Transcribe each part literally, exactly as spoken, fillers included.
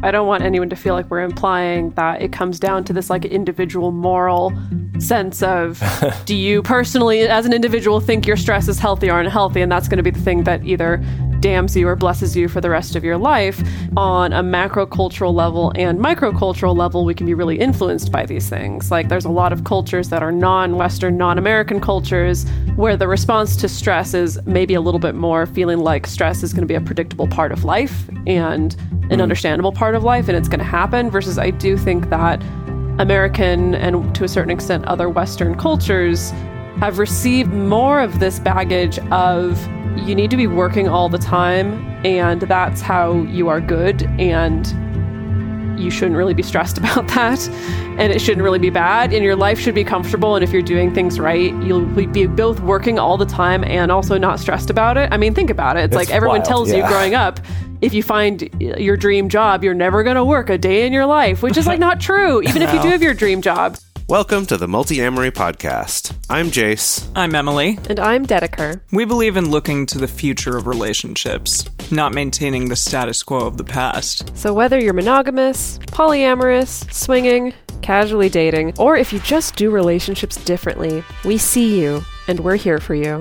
I don't want anyone to feel like we're implying that it comes down to this like individual moral sense of do you personally, as an individual, think your stress is healthy or unhealthy, and that's going to be the thing that either damns you or blesses you for the rest of your life. On a macro-cultural level and micro-cultural level, we can be really influenced by these things. Like there's a lot of cultures that are non-Western, non-American cultures where the response to stress is maybe a little bit more feeling like stress is going to be a predictable part of life and an understandable part of life, and it's going to happen, versus I do think that American and to a certain extent other Western cultures have received more of this baggage of you need to be working all the time and that's how you are good, and you shouldn't really be stressed about that, and it shouldn't really be bad, and your life should be comfortable, and if you're doing things right, you'll be both working all the time and also not stressed about it. I mean, think about it. It's, it's like everyone wild, tells yeah. you growing up, if you find your dream job, you're never going to work a day in your life, which is like not true, even no. if you do have your dream job. Welcome to the Multi-Amory Podcast. I'm Jace. I'm Emily. And I'm Dedeker. We believe in looking to the future of relationships, not maintaining the status quo of the past. So whether you're monogamous, polyamorous, swinging, casually dating, or if you just do relationships differently, we see you, and we're here for you.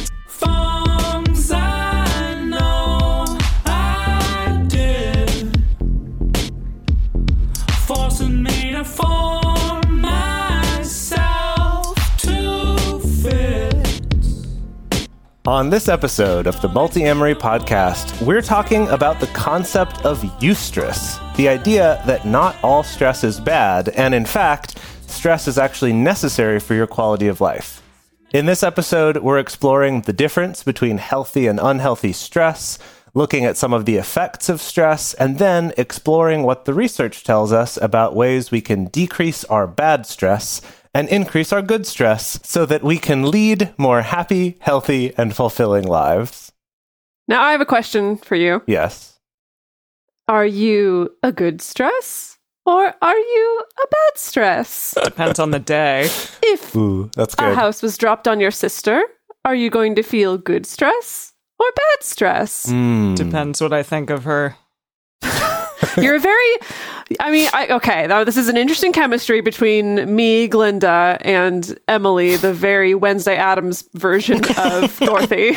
On this episode of the Multi-Amory Podcast, we're talking about the concept of eustress, the idea that not all stress is bad, and in fact, stress is actually necessary for your quality of life. In this episode, we're exploring the difference between healthy and unhealthy stress, looking at some of the effects of stress, and then exploring what the research tells us about ways we can decrease our bad stress and increase our good stress so that we can lead more happy, healthy, and fulfilling lives. Now, I have a question for you. Yes. Are you a good stress or are you a bad stress? Depends on the day. If Ooh, that's good. a house was dropped on your sister, are you going to feel good stress or bad stress? Mm. Depends what I think of her. You're a very, I mean, I, okay, now this is an interesting chemistry between me, Glinda, and Emily, the very Wednesday Addams version of Dorothy.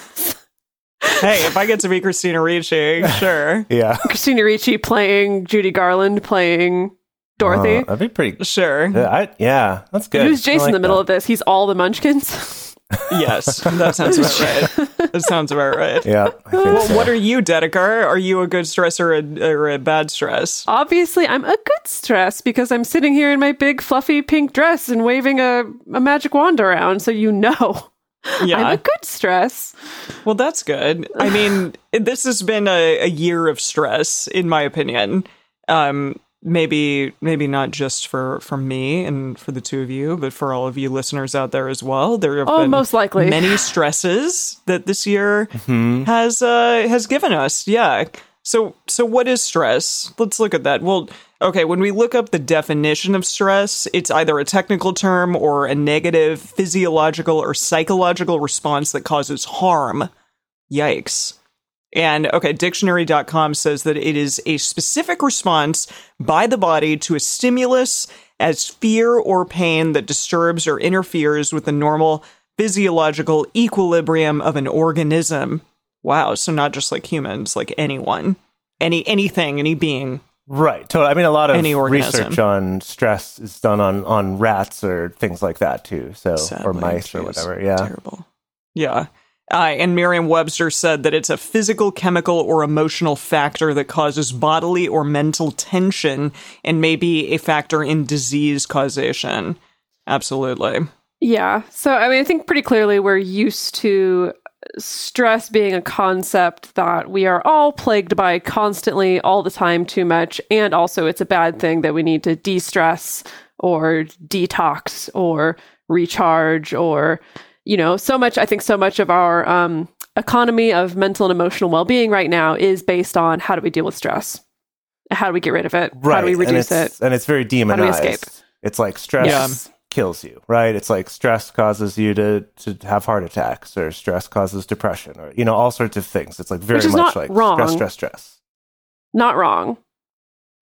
Hey, if I get to be Christina Ricci, sure. Yeah. Christina Ricci playing Judy Garland, playing Dorothy. Uh, that'd be pretty... Sure. Yeah, I, yeah that's good. Who's Jason like in the middle that. of this? He's all the Munchkins? Yes, that sounds about right. That sounds about right. Yeah. I think Well, so. what are you, Dedeker? Are you a good stress or a, or a bad stress? Obviously, I'm a good stress because I'm sitting here in my big fluffy pink dress and waving a, a magic wand around, so you know. Yeah. I'm a good stress. Well, that's good. I mean, this has been a, a year of stress, in my opinion. Um, maybe maybe not just for, for me and for the two of you, but for all of you listeners out there as well. There have Oh, been most likely. many stresses that this year Mm-hmm. has uh, has given us. Yeah. So so what is stress? Let's look at that. Well, okay, when we look up the definition of stress, it's either a technical term or a negative physiological or psychological response that causes harm. Yikes. And, okay, dictionary dot com says that it is a specific response by the body to a stimulus as fear or pain that disturbs or interferes with the normal physiological equilibrium of an organism. Wow, so not just like humans, like anyone. Any anything, any being. Right. Totally. I mean, a lot of Any organism. research on stress is done on, on rats or things like that, too. So, Sadly, or mice or geez, whatever. Yeah. Terrible. Yeah. Uh, and Merriam-Webster said that it's a physical, chemical, or emotional factor that causes bodily or mental tension and may be a factor in disease causation. Absolutely. Yeah. So, I mean, I think pretty clearly we're used to stress being a concept that we are all plagued by constantly, all the time, too much. And also it's a bad thing that we need to de-stress or detox or recharge or, you know, so much, I think so much of our um, economy of mental and emotional well-being right now is based on how do we deal with stress? How do we get rid of it? Right. How do we reduce and it? And it's very demonized. How do we escape? It's like stress Yeah. kills you, right? It's like stress causes you to, to have heart attacks, or stress causes depression, or, you know, all sorts of things. It's like very Which is much not like wrong. stress, stress, stress. Not wrong.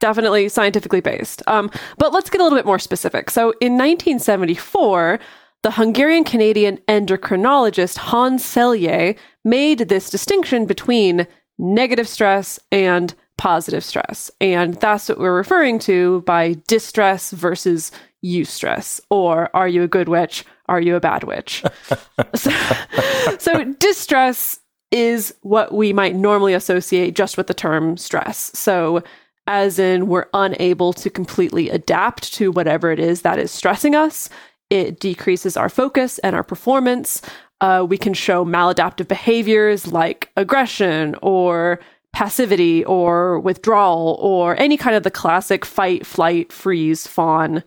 definitely scientifically based. Um, but let's get a little bit more specific. So in nineteen seventy-four, the Hungarian-Canadian endocrinologist Hans Selye made this distinction between negative stress and positive stress. And that's what we're referring to by distress versus eustress, or are you a good witch? Are you a bad witch? so, so distress is what we might normally associate just with the term stress. So as in we're unable to completely adapt to whatever it is that is stressing us. It decreases our focus and our performance. Uh, we can show maladaptive behaviors like aggression or passivity or withdrawal or any kind of the classic fight, flight, freeze, fawn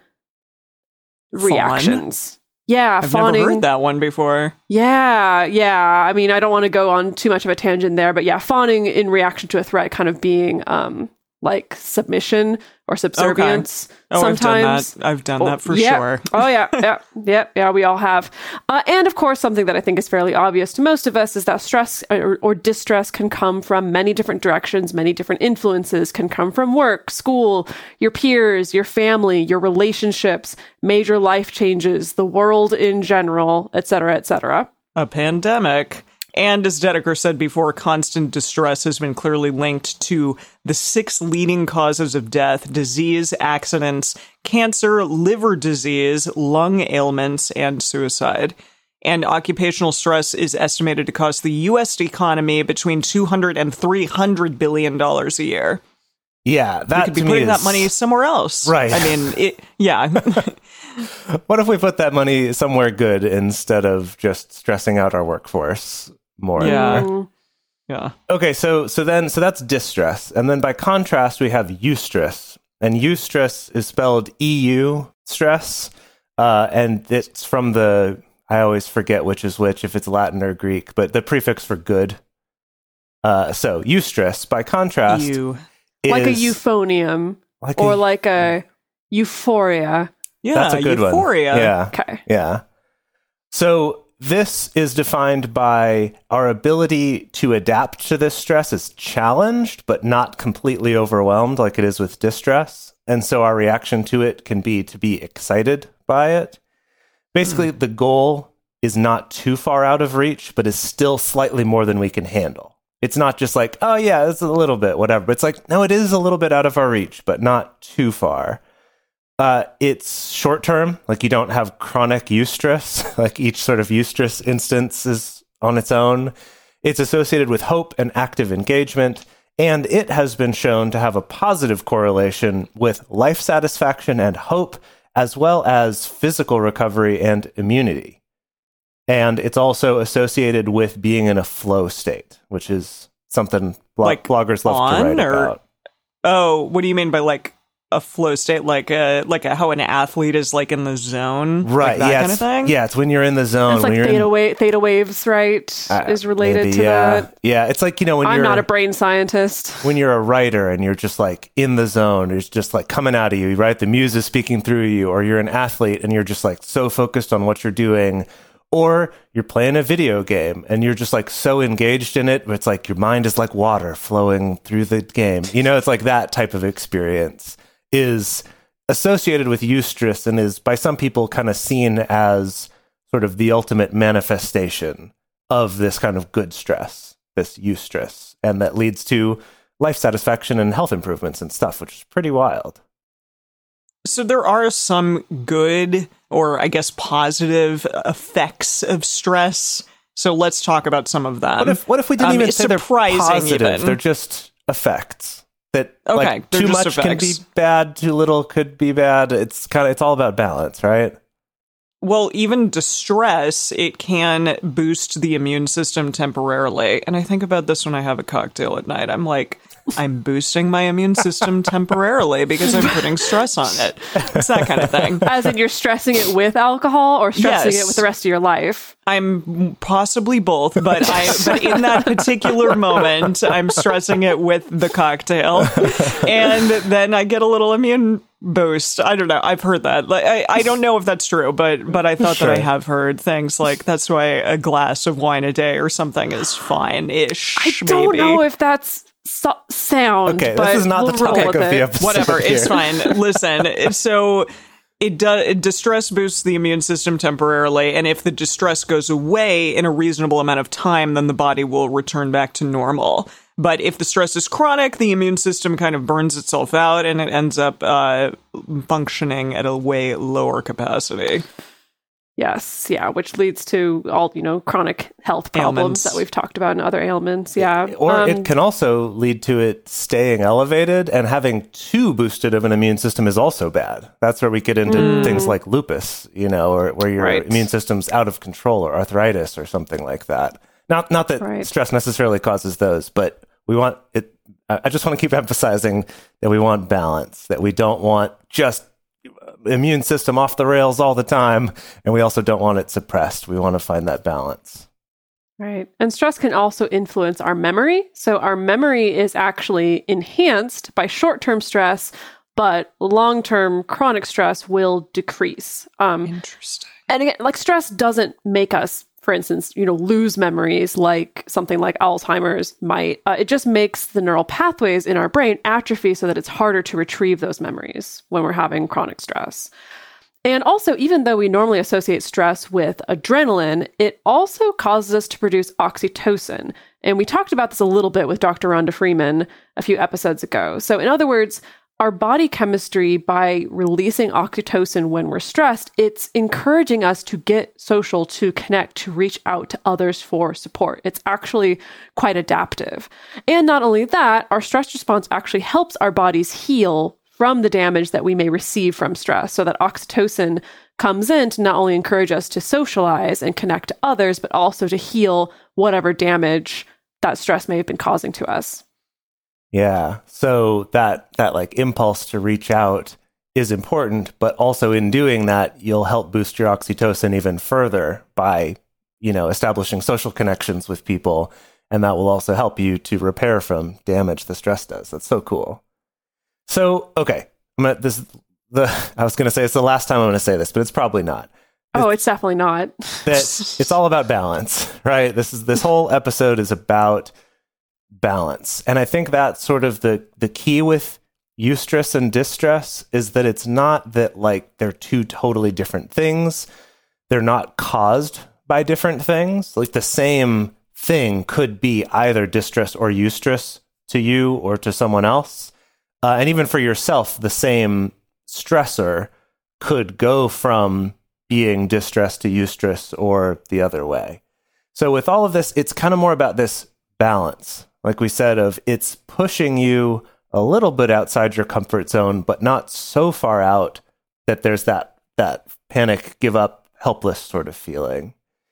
reactions. Fawn? Yeah, I've fawning. never heard that one before. Yeah, yeah. I mean, I don't want to go on too much of a tangent there, but yeah, fawning in reaction to a threat kind of being um, like submission or subservience. Okay. Oh, sometimes. I've done that. I've done Oh, that for yeah. sure. Oh, yeah, yeah, yeah, yeah, we all have. Uh, and of course, something that I think is fairly obvious to most of us is that stress or, or distress can come from many different directions, many different influences, can come from work, school, your peers, your family, your relationships, major life changes, the world in general, et cetera, et cetera. A pandemic. And as Dedeker said before, constant distress has been clearly linked to the six leading causes of death: disease, accidents, cancer, liver disease, lung ailments, and suicide. And occupational stress is estimated to cost the U S economy between two hundred and three hundred billion dollars a year. Yeah, that we could be to putting me that is... money somewhere else. Right. I mean, it, yeah. What if we put that money somewhere good instead of just stressing out our workforce more? Yeah. Mm. Yeah. Okay, so so then so that's distress, and then by contrast we have eustress, and eustress is spelled E U stress, uh, and it's from the, I always forget which is which, if it's Latin or Greek, but the prefix for good. Uh, so eustress, by contrast, You. is Like a euphonium like or a- like a euphoria. Yeah, that's a good euphoria. one. Yeah, Okay. yeah. So this is defined by our ability to adapt to this stress as challenged, but not completely overwhelmed like it is with distress. And so our reaction to it can be to be excited by it. Basically, mm. the goal is not too far out of reach, but is still slightly more than we can handle. It's not just like, oh yeah, it's a little bit, whatever. But it's like, no, it is a little bit out of our reach, but not too far. Uh, it's short term, like you don't have chronic eustress, like each sort of eustress instance is on its own. It's associated with hope and active engagement, and it has been shown to have a positive correlation with life satisfaction and hope, as well as physical recovery and immunity. And it's also associated with being in a flow state, which is something blog- Like bloggers love on, to write or- about. Oh, what do you mean by like a flow state, like a, like a, how an athlete is like in the zone, Right? Like that yeah, kind of it's- thing. Yeah, it's when you're in the zone. It's like when you're theta, in, wa- theta waves, right? uh, is related maybe, to yeah. that. Yeah, it's like, you know, when I'm you're not a brain scientist. when you're a writer and you're just like in the zone, it's just like coming out of you, right? The muse is speaking through you, or you're an athlete and you're just like so focused on what you're doing, or you're playing a video game and you're just like so engaged in it, it's like your mind is like water flowing through the game. You know, it's like that type of experience is associated with eustress and is by some people kind of seen as sort of the ultimate manifestation of this kind of good stress, this eustress, and that leads to life satisfaction and health improvements and stuff, which is pretty wild. So there are some good, or I guess positive effects of stress. So let's talk about some of them. What if what if we didn't Um, even it's say they're surprising positive? even. They're just effects. That Okay, like they're too just much can be effects. bad, too little could be bad. It's kind of it's all about balance, right? Well, even distress, it can boost the immune system temporarily. And I think about this when I have a cocktail at night. I'm like, I'm boosting my immune system temporarily because I'm putting stress on it. It's that kind of thing. As in, you're stressing it with alcohol or stressing Yes. it with the rest of your life? I'm possibly both, but I but in that particular moment, I'm stressing it with the cocktail, and then I get a little immune boost. I don't know. I've heard that. Like, I I don't know if that's true, but but I thought Sure. that I have heard things like that's why a glass of wine a day or something is fine-ish. I don't maybe. know if that's so- sound. Okay, but this is not we'll the roll topic with of it. the episode. Whatever, here. it's fine. Listen, so it does distress boosts the immune system temporarily, and if the distress goes away in a reasonable amount of time, then the body will return back to normal. But if the stress is chronic, the immune system kind of burns itself out, and it ends up uh, functioning at a way lower capacity. Yes, yeah, which leads to all, you know, chronic health problems Ailments. that we've talked about and other ailments. Yeah. Or Um, it can also lead to it staying elevated, and having too boosted of an immune system is also bad. That's where we get into Mm. things like lupus, you know, or where your Right. immune system's out of control, or arthritis or something like that. Not not that Right. stress necessarily causes those, but we want it. I I just want to keep emphasizing that we want balance, that we don't want just immune system off the rails all the time, and we also don't want it suppressed. We want to find that balance. Right. And stress can also influence our memory. So our memory is actually enhanced by short-term stress, but long-term chronic stress will decrease. Um, Interesting. and again, like stress doesn't make us, for instance, you know, lose memories like something like Alzheimer's might. Uh, it just makes the neural pathways in our brain atrophy so that it's harder to retrieve those memories when we're having chronic stress. And also, even though we normally associate stress with adrenaline, it also causes us to produce oxytocin. And we talked about this a little bit with Doctor Rhonda Freeman a few episodes ago. So in other words, our body chemistry, by releasing oxytocin when we're stressed, it's encouraging us to get social, to connect, to reach out to others for support. It's actually quite adaptive. And not only that, our stress response actually helps our bodies heal from the damage that we may receive from stress. So that oxytocin comes in to not only encourage us to socialize and connect to others, but also to heal whatever damage that stress may have been causing to us. Yeah. So that that like impulse to reach out is important, but also in doing that, you'll help boost your oxytocin even further by, you know, establishing social connections with people, and that will also help you to repair from damage the stress does. That's so cool. So, okay, I'm gonna, this the I was going to say it's the last time I'm going to say this, but it's probably not. Oh, it's definitely not. That it's all about balance, right? This is this whole episode is about balance. And I think that's sort of the the key with eustress and distress is that it's not that like they're two totally different things. They're not caused by different things. Like the same thing could be either distress or eustress to you or to someone else. Uh, and even for yourself, the same stressor could go from being distress to eustress or the other way. So with all of this, it's kind of more about this balance. Like we said, of it's pushing you a little bit outside your comfort zone, but not so far out that there's that that panic, give up, helpless sort of feeling.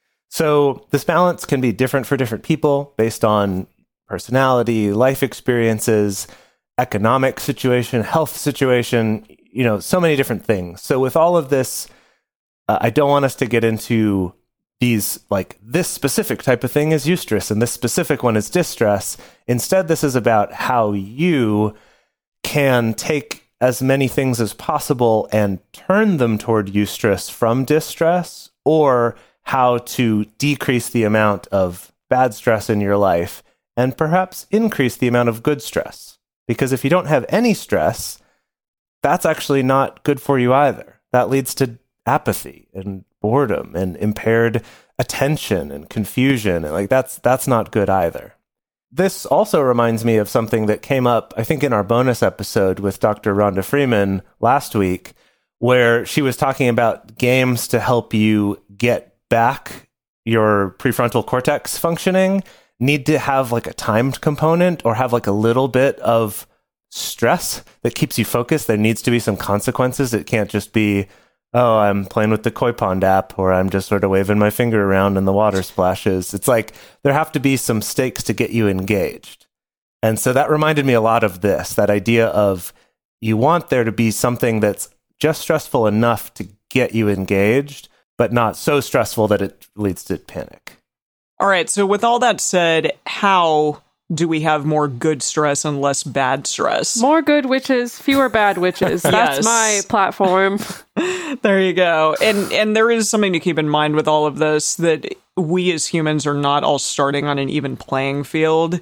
So this balance can be different for different people based on personality, life experiences, economic situation, health situation, you know, so many different things. So with all of this, uh, I don't want us to get into these, like, this specific type of thing is eustress and this specific one is distress. Instead, this is about how you can take as many things as possible and turn them toward eustress from distress, or how to decrease the amount of bad stress in your life and perhaps increase the amount of good stress. Because if you don't have any stress, that's actually not good for you either. That leads to apathy and boredom and impaired attention and confusion. And like that's that's not good either. This also reminds me of something that came up, I think, in our bonus episode with Doctor Rhonda Freeman last week, where she was talking about games to help you get back your prefrontal cortex functioning need to have like a timed component or have like a little bit of stress that keeps you focused. There needs to be some consequences. It can't just be, oh, I'm playing with the Koi Pond app, or I'm just sort of waving my finger around and the water splashes. It's like there have to be some stakes to get you engaged. And so that reminded me a lot of this, that idea of you want there to be something that's just stressful enough to get you engaged, but not so stressful that it leads to panic. All right, so with all that said, how do we have more good stress and less bad stress? More good witches, fewer bad witches. That's Yes. my platform. There you go. And and there is something to keep in mind with all of this, that we as humans are not all starting on an even playing field.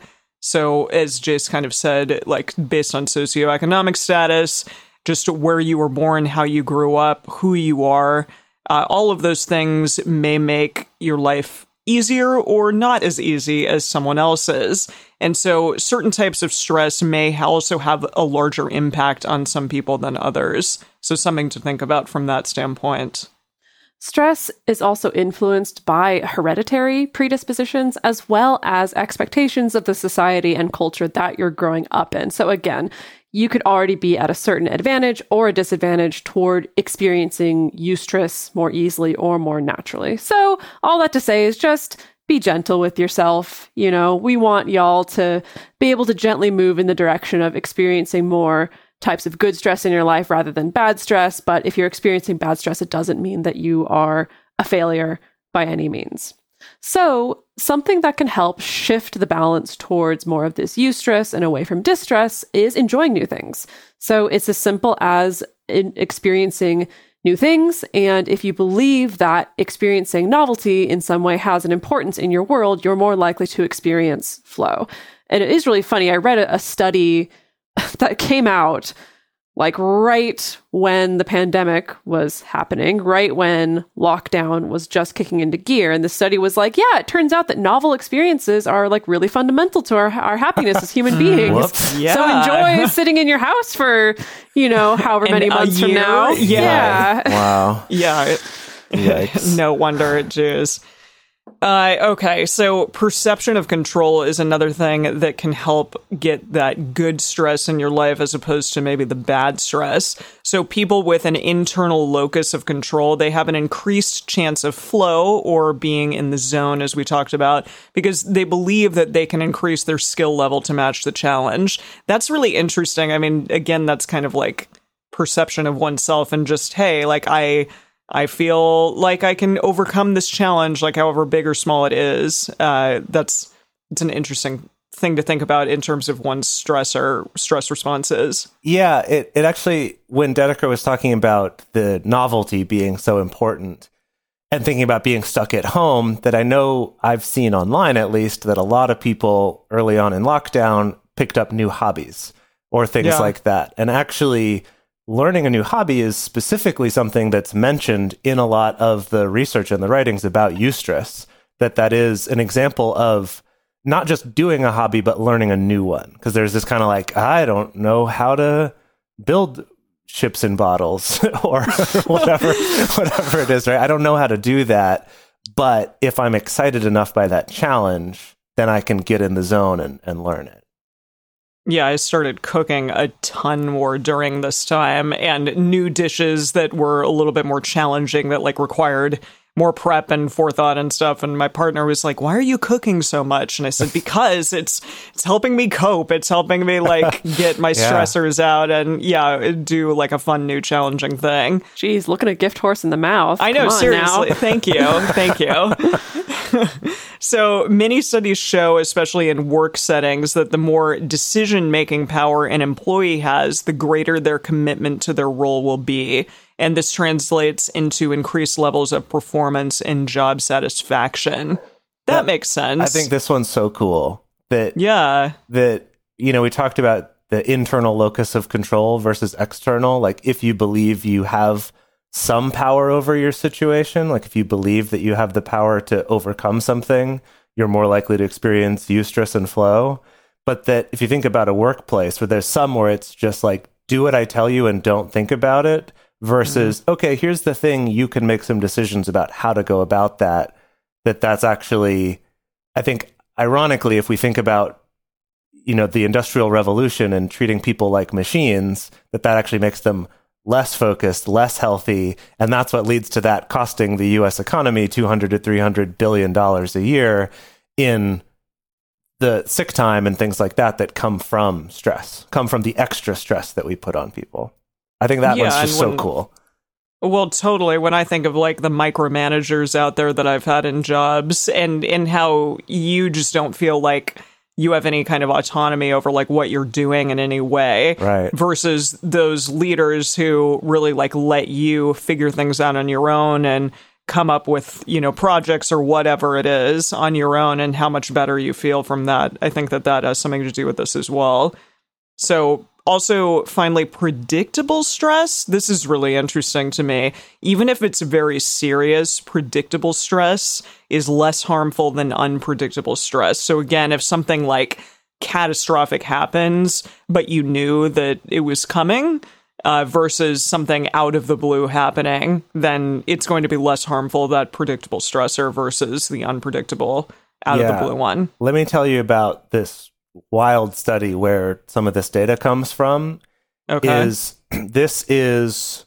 So as Jace kind of said, like based on socioeconomic status, just where you were born, how you grew up, who you are, uh, all of those things may make your life easier or not as easy as someone else's. And so certain types of stress may also have a larger impact on some people than others. So something to think about from that standpoint. Stress is also influenced by hereditary predispositions as well as expectations of the society and culture that you're growing up in. So again, you could already be at a certain advantage or a disadvantage toward experiencing eustress more easily or more naturally. So all that to say is just be gentle with yourself. You know, we want y'all to be able to gently move in the direction of experiencing more types of good stress in your life rather than bad stress. But if you're experiencing bad stress, it doesn't mean that you are a failure by any means. So something that can help shift the balance towards more of this eustress and away from distress is enjoying new things. So it's as simple as in experiencing new things. And if you believe that experiencing novelty in some way has an importance in your world, you're more likely to experience flow. And it is really funny. I read a, a study that came out like right when the pandemic was happening, right when lockdown was just kicking into gear. And the study was like, yeah, it turns out that novel experiences are like really fundamental to our, our happiness as human beings. Whoops. Yeah. So enjoy sitting in your house for, you know, however many And a months from year? now. Yeah. Yeah. Wow. Yeah. Yikes. No wonder it Jews. Uh, okay, so perception of control is another thing that can help get that good stress in your life as opposed to maybe the bad stress. So people with an internal locus of control, they have an increased chance of flow or being in the zone, as we talked about, because they believe that they can increase their skill level to match the challenge. That's really interesting. I mean, again, that's kind of like perception of oneself and just, hey, like I... I feel like I can overcome this challenge, like however big or small it is. Uh, that's it's an interesting thing to think about in terms of one's stress or stress responses. Yeah, it, it actually, when Dedeker was talking about the novelty being so important and thinking about being stuck at home, that I know I've seen online at least that a lot of people early on in lockdown picked up new hobbies or things Yeah. like that. And actually, learning a new hobby is specifically something that's mentioned in a lot of the research and the writings about eustress, that that is an example of not just doing a hobby, but learning a new one. Because there's this kind of like, I don't know how to build ships in bottles or whatever, whatever it is, right? I don't know how to do that. But if I'm excited enough by that challenge, then I can get in the zone and, and learn it. Yeah, I started cooking a ton more during this time, and new dishes that were a little bit more challenging that like required more prep and forethought and stuff. And my partner was like, "Why are you cooking so much?" And I said, "Because it's it's helping me cope. It's helping me like get my Yeah. stressors out and yeah, do like a fun new challenging thing." Geez, looking a gift horse in the mouth. I know, Come on seriously. now. Thank you. Thank you. So many studies show, especially in work settings, that the more decision-making power an employee has, the greater their commitment to their role will be. And this translates into increased levels of performance and job satisfaction. That, That- makes sense. I think this one's so cool that Yeah. that, you know, we talked about the internal locus of control versus external. Like, if you believe you have some power over your situation, like if you believe that you have the power to overcome something, you're more likely to experience eustress and flow. But that if you think about a workplace where there's some where it's just like, do what I tell you and don't think about it, versus, mm-hmm. okay, here's the thing, you can make some decisions about how to go about that, that that's actually, I think, ironically, if we think about, you know, the Industrial Revolution and treating people like machines, that that actually makes them less focused, less healthy, and that's what leads to that costing the U S economy two hundred to three hundred billion dollars a year in the sick time and things like that that come from stress, come from the extra stress that we put on people. I think that Yeah, one's just and so when- cool. Well, totally. When I think of like the micromanagers out there that I've had in jobs and, and how you just don't feel like you have any kind of autonomy over like what you're doing in any way, Right. versus those leaders who really like let you figure things out on your own and come up with, you know, projects or whatever it is on your own and how much better you feel from that. I think that that has something to do with this as well. So also, finally, predictable stress. This is really interesting to me. Even if it's very serious, predictable stress is less harmful than unpredictable stress. So again, if something like catastrophic happens, but you knew that it was coming, uh, versus something out of the blue happening, then it's going to be less harmful, that predictable stressor versus the unpredictable out yeah. of the blue one. Let me tell you about this wild study where some of this data comes from. Okay. Is this is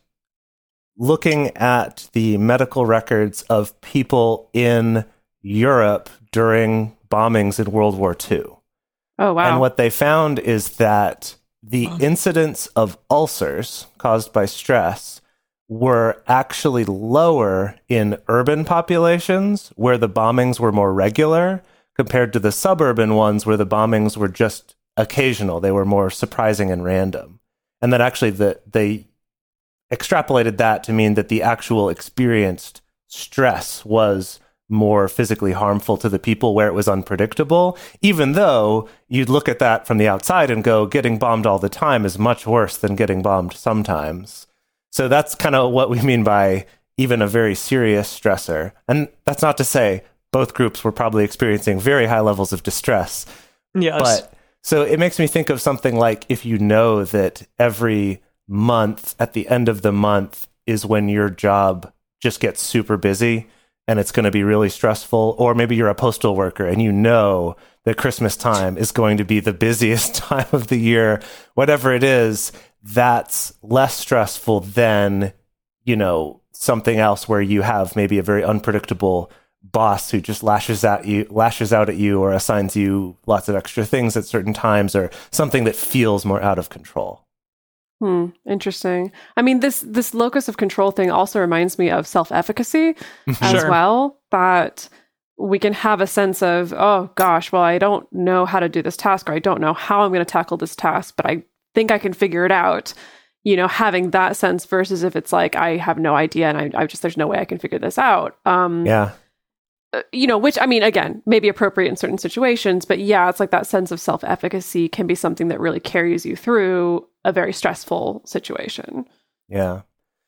looking at the medical records of people in Europe during bombings in World War Two. Oh, wow. And what they found is that the incidence of ulcers caused by stress were actually lower in urban populations where the bombings were more regular, compared to the suburban ones where the bombings were just occasional. They were more surprising and random. And that actually the, they extrapolated that to mean that the actual experienced stress was more physically harmful to the people where it was unpredictable, even though you'd look at that from the outside and go, getting bombed all the time is much worse than getting bombed sometimes. So that's kind of what we mean by even a very serious stressor. And that's not to say both groups were probably experiencing very high levels of distress. Yes. But so it makes me think of something like if you know that every month at the end of the month is when your job just gets super busy and it's going to be really stressful, or maybe you're a postal worker and you know that Christmas time is going to be the busiest time of the year, whatever it is, that's less stressful than, you know, something else where you have maybe a very unpredictable boss who just lashes at you, lashes out at you, or assigns you lots of extra things at certain times, or something that feels more out of control. Hmm. Interesting. I mean, this this locus of control thing also reminds me of self-efficacy as Sure. well. That we can have a sense of, oh gosh, well, I don't know how to do this task, or I don't know how I'm going to tackle this task, but I think I can figure it out. You know, having that sense versus if it's like I have no idea and I, I just there's no way I can figure this out. Um, Yeah. You know, which, I mean, again, maybe appropriate in certain situations, but yeah, it's like that sense of self-efficacy can be something that really carries you through a very stressful situation. Yeah.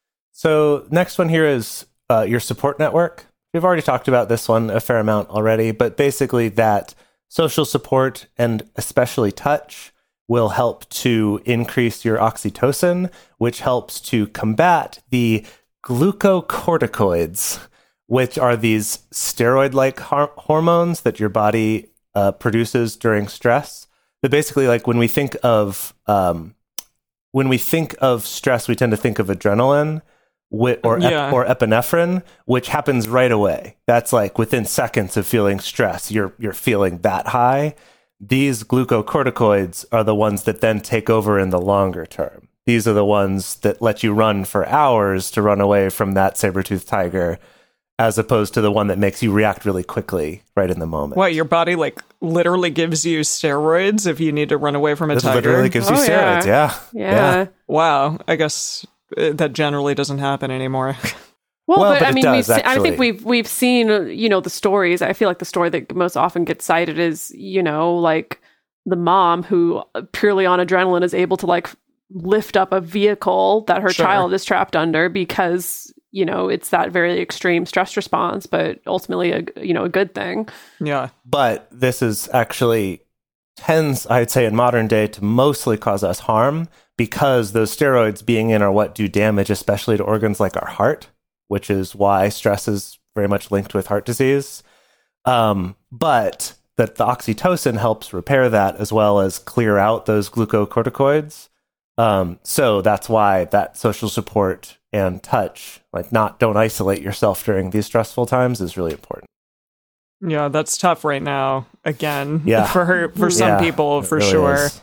So next one here is uh, your support network. We've already talked about this one a fair amount already, but basically that social support and especially touch will help to increase your oxytocin, which helps to combat the glucocorticoids, which are these steroid-like har- hormones that your body uh, produces during stress. But basically, like when we think of um, when we think of stress, we tend to think of adrenaline whi- or ep- Yeah. or epinephrine, which happens right away. That's like within seconds of feeling stress, you're you're feeling that high. These glucocorticoids are the ones that then take over in the longer term. These are the ones that let you run for hours to run away from that saber-toothed tiger, as opposed to the one that makes you react really quickly right in the moment. What, your body like literally gives you steroids if you need to run away from a This tiger? literally gives you Oh, steroids, yeah. Yeah. Yeah. Wow, I guess uh, that generally doesn't happen anymore. Well, Well, but, but I it mean, does, we've se- I actually. think we've we've seen, uh, you know, the stories. I feel like the story that most often gets cited is, you know, like the mom who uh, purely on adrenaline is able to like lift up a vehicle that her Sure. child is trapped under because, you know, it's that very extreme stress response, but ultimately a, you know, a good thing. Yeah. But this is actually tends, I'd say, in modern day to mostly cause us harm because those steroids being in are what do damage, especially to organs like our heart, which is why stress is very much linked with heart disease. Um, but that the oxytocin helps repair that as well as clear out those glucocorticoids. Um, so that's why that social support and touch, like not don't isolate yourself during these stressful times, is really important. Yeah, that's tough right now. Again, Yeah. for her, for some Yeah, people, it for really sure. is.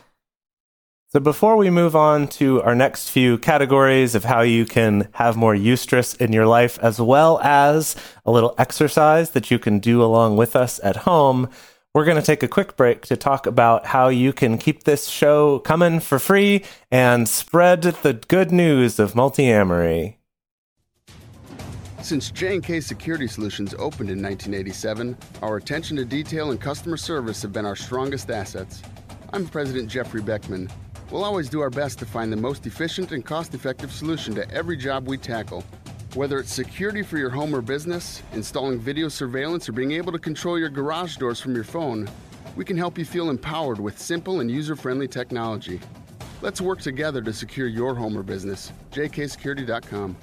So before we move on to our next few categories of how you can have more eustress in your life, as well as a little exercise that you can do along with us at home, we're going to take a quick break to talk about how you can keep this show coming for free and spread the good news of multi-amory. Since J and K Security Solutions opened in nineteen eighty-seven, our attention to detail and customer service have been our strongest assets. I'm President Jeffrey Beckman. We'll always do our best to find the most efficient and cost-effective solution to every job we tackle. Whether it's security for your home or business, installing video surveillance, or being able to control your garage doors from your phone, we can help you feel empowered with simple and user-friendly technology. Let's work together to secure your home or business. J K security dot com.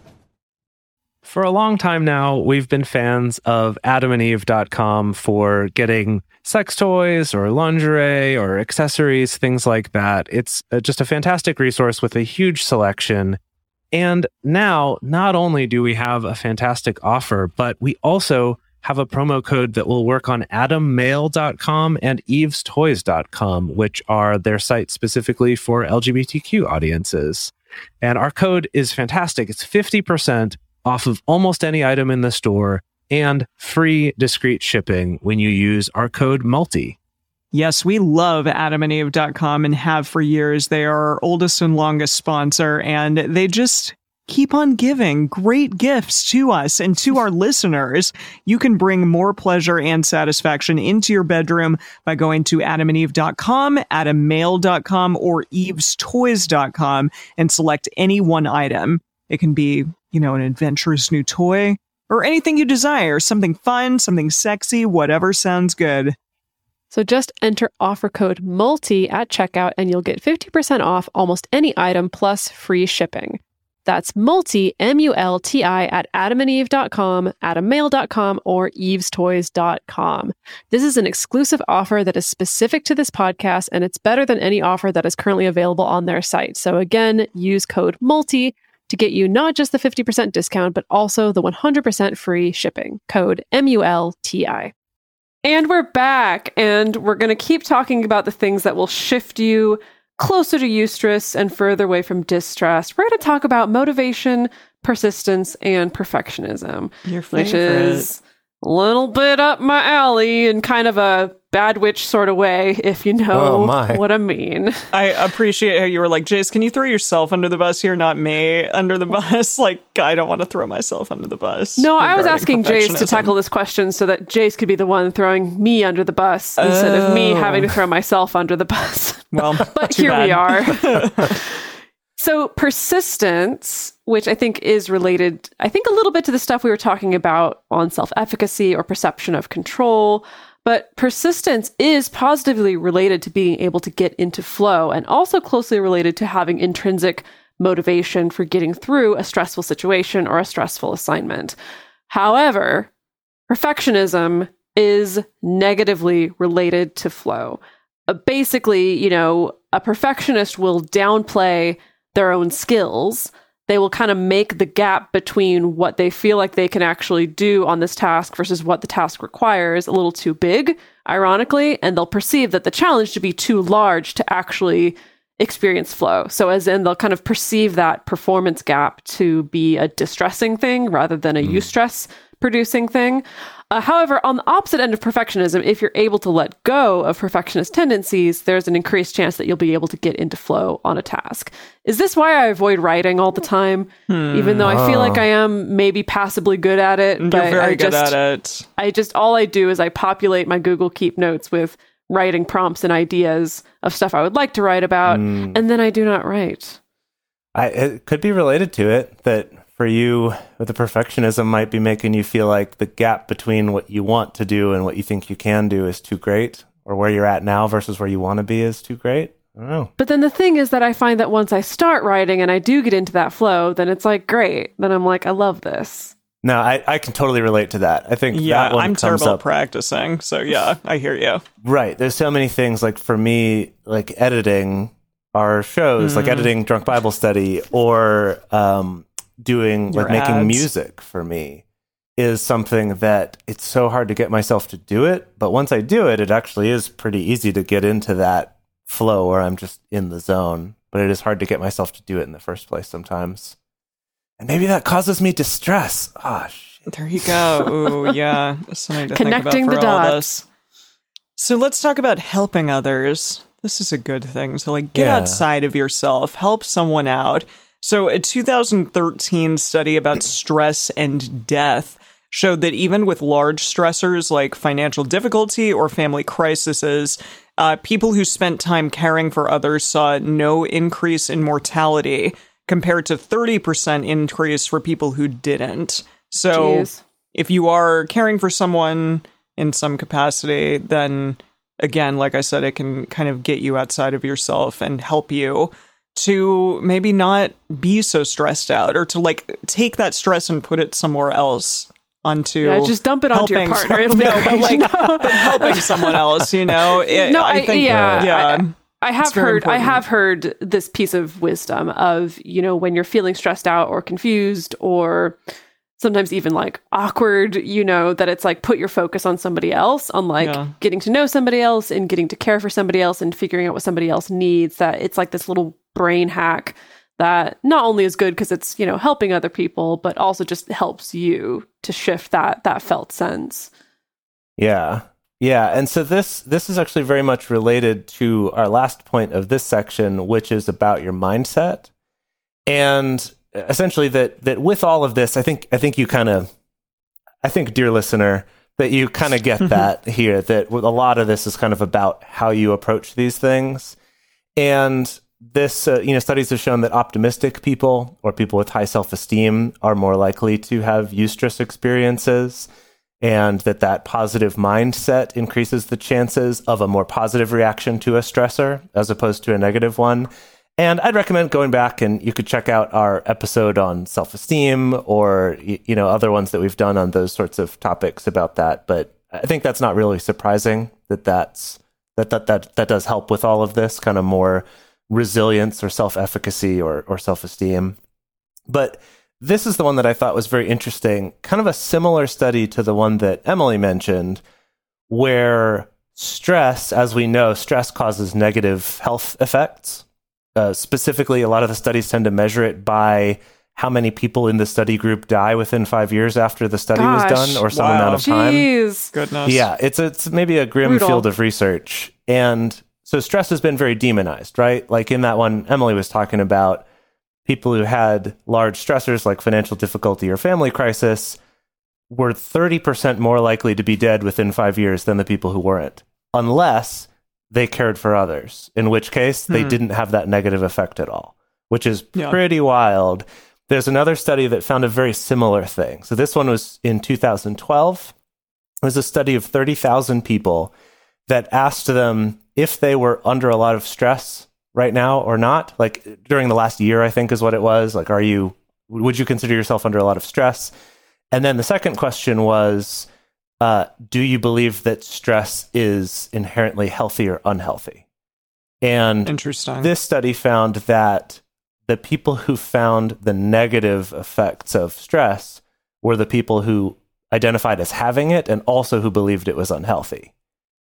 For a long time now, we've been fans of adam and eve dot com for getting sex toys or lingerie or accessories, things like that. It's just a fantastic resource with a huge selection. And now, not only do we have a fantastic offer, but we also have a promo code that will work on adam mail dot com and eves toys dot com, which are their sites specifically for L G B T Q audiences. And our code is fantastic. It's fifty percent off of almost any item in the store and free discreet shipping when you use our code MULTI. Yes, we love adam and eve dot com and have for years. They are our oldest and longest sponsor, and they just keep on giving great gifts to us and to our listeners. You can bring more pleasure and satisfaction into your bedroom by going to adam and eve dot com, adam mail dot com, or eves toys dot com and select any one item. It can be, you know, an adventurous new toy or anything you desire, something fun, something sexy, whatever sounds good. So just enter offer code MULTI at checkout and you'll get fifty percent off almost any item plus free shipping. That's MULTI, M U L T I, at adam and eve dot com, adam mail dot com, or eves toys dot com. This is an exclusive offer that is specific to this podcast, and it's better than any offer that is currently available on their site. So again, use code MULTI to get you not just the fifty percent discount, but also the one hundred percent free shipping. Code M U L T I. And we're back, and we're going to keep talking about the things that will shift you closer to eustress and further away from distress. We're going to talk about motivation, persistence, and perfectionism. Your favorite. Which is a little bit up my alley in kind of a bad witch sort of way, if you know Oh, my. what I mean. I appreciate how you were like, Jace, can you throw yourself under the bus here, not me under the bus? Like, I don't want to throw myself under the bus. No, I was regarding asking Jace to perfectionism. tackle this question so that Jace could be the one throwing me under the bus instead of me Oh. having to throw myself under the bus. Well, But too here we bad. are. So persistence, which I think is related, I think a little bit to the stuff we were talking about on self-efficacy or perception of control, but persistence is positively related to being able to get into flow and also closely related to having intrinsic motivation for getting through a stressful situation or a stressful assignment. However, perfectionism is negatively related to flow. Uh, basically, you know, a perfectionist will downplay their own skills. They will kind of make the gap between what they feel like they can actually do on this task versus what the task requires a little too big, ironically, and they'll perceive that the challenge to be too large to actually experience flow. So as in, they'll kind of perceive that performance gap to be a distressing thing rather than a eustress producing thing. Uh, however, on the opposite end of perfectionism, if you're able to let go of perfectionist tendencies, there's an increased chance that you'll be able to get into flow on a task. Is this why I avoid writing all the time? Hmm. Even though I feel like I am maybe passably good at it, You're but very I good just, at it. I just, all I do is I populate my Google Keep notes with writing prompts and ideas of stuff I would like to write about, Mm. and then I do not write. I, it could be related to it that for you, the perfectionism might be making you feel like the gap between what you want to do and what you think you can do is too great, or where you're at now versus where you want to be is too great. I don't know. But then the thing is that I find that once I start writing and I do get into that flow, then it's like, great. Then I'm like, I love this. No, I, I can totally relate to that. I think Yeah, that one I'm comes terrible up. at practicing, so yeah, I hear you. Right. There's so many things, like for me, like editing our shows, like Mm. editing Drunk Bible Study, or um, doing, Your like making ads. music for me is something that it's so hard to get myself to do it. But once I do it, it actually is pretty easy to get into that flow where I'm just in the zone. But it is hard to get myself to do it in the first place sometimes. And maybe that causes me distress. Ah, shit. There you go. Ooh, yeah. Something to Connecting think about the for all of dots. this. So let's talk about helping others. This is a good thing. So like get Yeah. outside of yourself, help someone out. So a two thousand thirteen study about stress and death showed that even with large stressors like financial difficulty or family crises, uh, people who spent time caring for others saw no increase in mortality compared to thirty percent increase for people who didn't. So Jeez. If you are caring for someone in some capacity, then again, like I said, it can kind of get you outside of yourself and help you to maybe not be so stressed out, or to like take that stress and put it somewhere else. Onto yeah, just dump it onto your partner. It'll be no, but great. like but helping someone else, you know. It, no, I, I, think, yeah, yeah. I, I have very heard. important. I have heard this piece of wisdom of, you know, when you're feeling stressed out or confused or sometimes even like awkward, you know, that it's like put your focus on somebody else, on like Yeah. getting to know somebody else and getting to care for somebody else and figuring out what somebody else needs. That it's like this little brain hack that not only is good because it's, you know, helping other people, but also just helps you to shift that that felt sense. Yeah. Yeah. And so this this is actually very much related to our last point of this section, which is about your mindset. And essentially that that with all of this, I think I think you kind of I think, dear listener, that you kind of get that here, that a lot of this is kind of about how you approach these things. And this, uh, you know, studies have shown that optimistic people or people with high self-esteem are more likely to have eustress experiences, and that that positive mindset increases the chances of a more positive reaction to a stressor as opposed to a negative one. And I'd recommend going back and you could check out our episode on self-esteem or, you know, other ones that we've done on those sorts of topics about that. But I think that's not really surprising that that's, that, that, that, that does help with all of this kind of more resilience or self-efficacy or, or self-esteem. But this is the one that I thought was very interesting, kind of a similar study to the one that Emily mentioned, where stress, as we know, stress causes negative health effects. Uh, specifically, a lot of the studies tend to measure it by how many people in the study group die within five years after the study Gosh. was done, or some Wow. amount of time. Jeez. Goodness. Yeah, it's it's maybe a grim Brutal. field of research. And so stress has been very demonized, right? Like in that one Emily was talking about, people who had large stressors like financial difficulty or family crisis were thirty percent more likely to be dead within five years than the people who weren't, unless they cared for others, in which case they Hmm. didn't have that negative effect at all, which is Yeah. pretty wild. There's another study that found a very similar thing. So this one was in two thousand twelve. It was a study of thirty thousand people that asked them if they were under a lot of stress right now or not. Like during the last year, I think is what it was. Like, are you, would you consider yourself under a lot of stress? And then the second question was, uh, do you believe that stress is inherently healthy or unhealthy? And Interesting. this study found that the people who found the negative effects of stress were the people who identified as having it and also who believed it was unhealthy,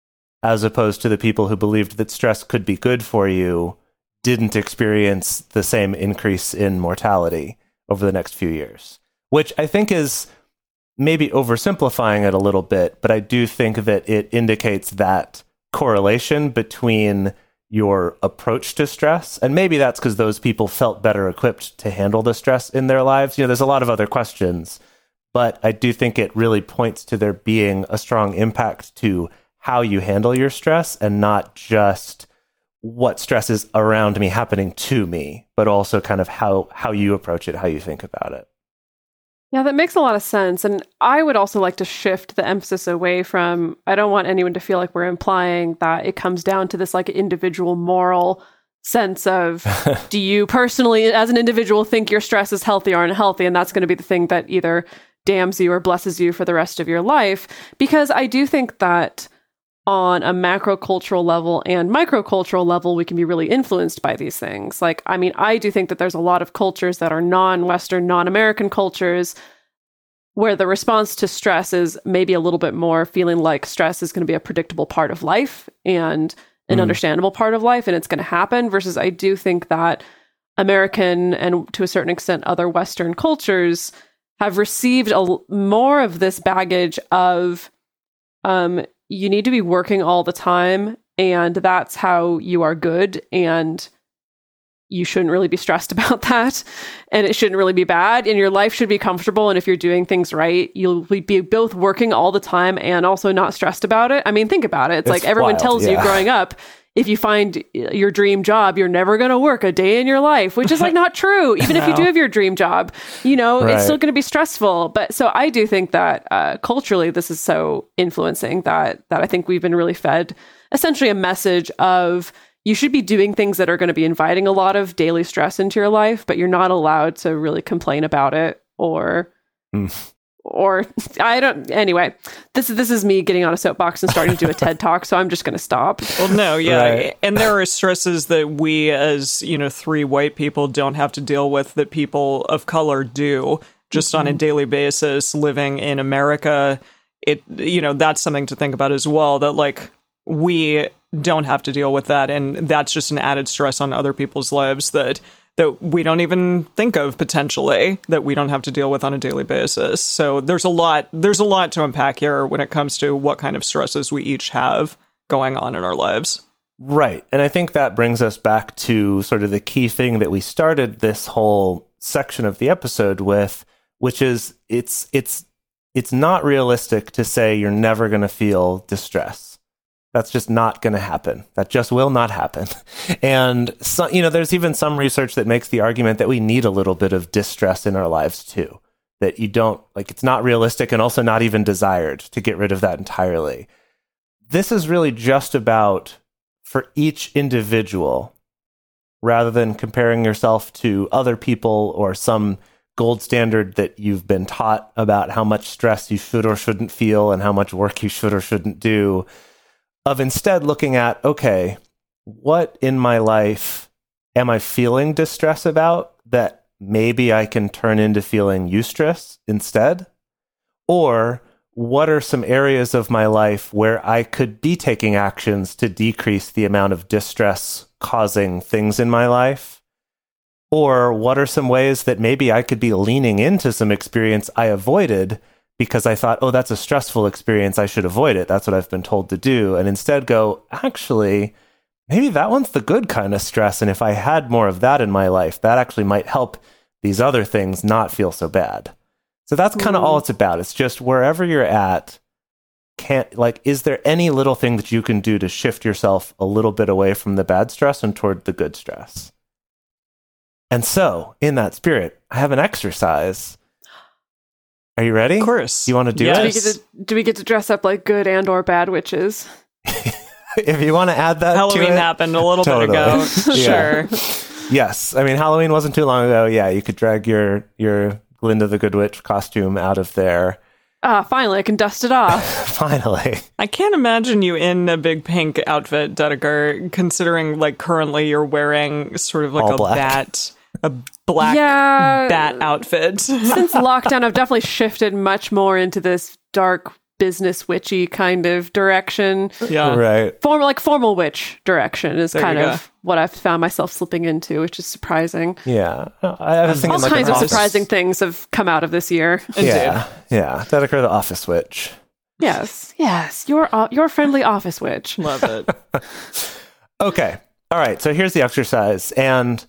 as opposed to the people who believed that stress could be good for you, didn't experience the same increase in mortality over the next few years, which I think is maybe oversimplifying it a little bit, but I do think that it indicates that correlation between your approach to stress, and maybe that's because those people felt better equipped to handle the stress in their lives. You know, there's a lot of other questions, but I do think it really points to there being a strong impact to how you handle your stress, and not just what stress is around me happening to me, but also kind of how, how you approach it, how you think about it. Yeah, that makes a lot of sense. And I would also like to shift the emphasis away from, I don't want anyone to feel like we're implying that it comes down to this like individual moral sense of, do you personally, as an individual, think your stress is healthy or unhealthy? And that's going to be the thing that either damns you or blesses you for the rest of your life. Because I do think that on a macro cultural level and microcultural level, we can be really influenced by these things. Like, I mean, I do think that there's a lot of cultures that are non-Western, non-American cultures where the response to stress is maybe a little bit more feeling like stress is going to be a predictable part of life and an Mm. understandable part of life, and it's going to happen, versus I do think that American and to a certain extent other Western cultures have received a, more of this baggage of um, you need to be working all the time, and that's how you are good, and you shouldn't really be stressed about that, and it shouldn't really be bad, and your life should be comfortable. And if you're doing things right, you'll be both working all the time and also not stressed about it. I mean, think about it. It's, it's like everyone wild, tells yeah. you growing up, if you find your dream job, you're never going to work a day in your life, which is like not true. Even no. if you do have your dream job, you know, right. it's still going to be stressful. But so I do think that uh, culturally, this is so influencing that that I think we've been really fed essentially a message of, you should be doing things that are going to be inviting a lot of daily stress into your life, but you're not allowed to really complain about it or, mm. or I don't, anyway, this is, this is me getting on a soapbox and starting to do a TED talk. So I'm just going to stop. Well, no, yeah. Right. And there are stresses that we as, you know, three white people don't have to deal with that people of color do just mm-hmm. on a daily basis living in America. It, you know, that's something to think about as well, that like we don't have to deal with that, and that's just an added stress on other people's lives that that we don't even think of potentially, that we don't have to deal with on a daily basis. So there's a lot there's a lot to unpack here when it comes to what kind of stresses we each have going on in our lives. Right. And I think that brings us back to sort of the key thing that we started this whole section of the episode with, which is it's it's it's not realistic to say you're never going to feel distress. That's just not going to happen. That just will not happen. And, so, you know, there's even some research that makes the argument that we need a little bit of distress in our lives too. That you don't, like, it's not realistic and also not even desired to get rid of that entirely. This is really just about, for each individual, rather than comparing yourself to other people or some gold standard that you've been taught about how much stress you should or shouldn't feel and how much work you should or shouldn't do, of instead looking at, okay, what in my life am I feeling distress about that maybe I can turn into feeling eustress instead? Or what are some areas of my life where I could be taking actions to decrease the amount of distress causing things in my life? Or what are some ways that maybe I could be leaning into some experience I avoided because I thought, oh, that's a stressful experience, I should avoid it. That's what I've been told to do. And instead go, actually, maybe that one's the good kind of stress. And if I had more of that in my life, that actually might help these other things not feel so bad. So that's kind of mm. all it's about. It's just wherever you're at, can't like, is there any little thing that you can do to shift yourself a little bit away from the bad stress and toward the good stress? And so, in that spirit, I have an exercise. Are you ready? Of course. You want to do yes. it? Do we, get to, do we get to dress up like good and or bad witches? If you want to add that Halloween to it, happened a little totally. bit ago. Sure. Yes. I mean, Halloween wasn't too long ago. Yeah, you could drag your, your Glinda the Good Witch costume out of there. Ah, uh, finally, I can dust it off. Finally. I can't imagine you in a big pink outfit, Dedeker, considering, like, currently you're wearing sort of like All a black. bat... a black yeah, bat outfit. Since lockdown, I've definitely shifted much more into this dark business witchy kind of direction. Yeah, right. Formal, like formal witch direction is there kind of what I've found myself slipping into, which is surprising. Yeah, I was thinking all like kinds of office... surprising things have come out of this year. Yeah, yeah. Dedeker the office witch. Yes, yes. Your uh, your friendly office witch. Love it. Okay, all right. So here's the exercise, and